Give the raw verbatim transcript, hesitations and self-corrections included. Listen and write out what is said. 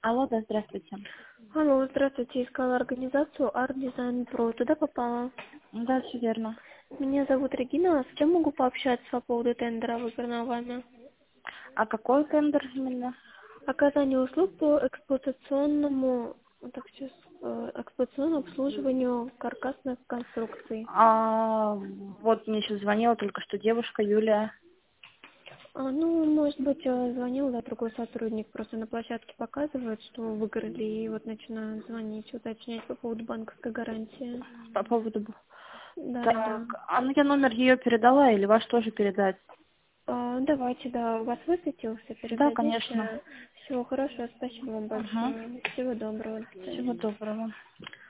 Алло, да, здравствуйте. Алло, здравствуйте. Искала организацию Art Design Pro. Туда попала. Да, все верно. Меня зовут Регина. С кем могу пообщаться по поводу тендера, выбранного вами? А какой тендер именно? Оказание услуг по эксплуатационному, так, сейчас, э, эксплуатационному обслуживанию каркасных конструкций. А, вот мне сейчас звонила только что девушка Юлия. А, ну, может быть, э, звонил, да, другой сотрудник. Просто на площадке показывает, что выиграли, и вот начинают звонить, уточнять по поводу банковской гарантии. По поводу... б- Да, да, Так, да. а ну я номер ее передала или ваш тоже передать? А, давайте, да, у вас высветился, Да, конечно. передадите. Всего хорошего, спасибо вам Ага. большое. Всего доброго, до Всего свидания. доброго.